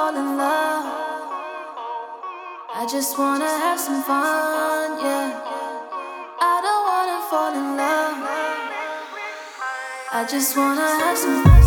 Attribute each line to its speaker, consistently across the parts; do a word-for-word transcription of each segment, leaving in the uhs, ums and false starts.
Speaker 1: fall in love. I just wanna have some fun, yeah. I don't wanna fall in love. I just wanna have some fun.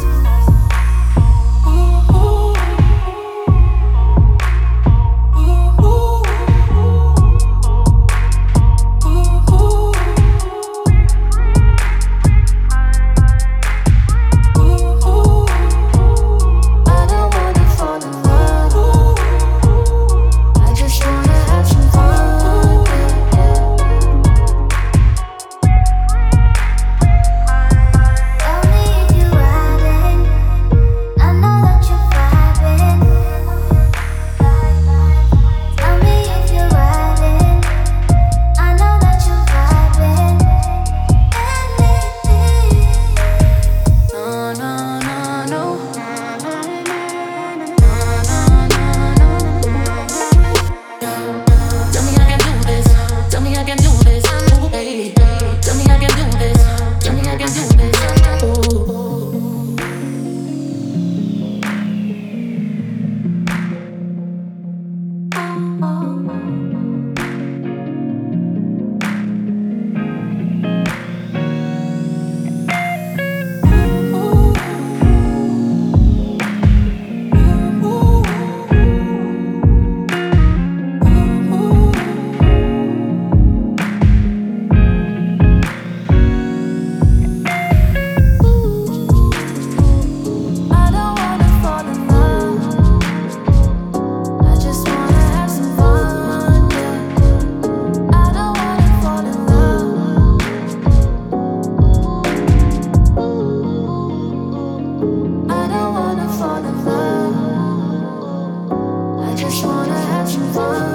Speaker 1: I just wanna have some fun.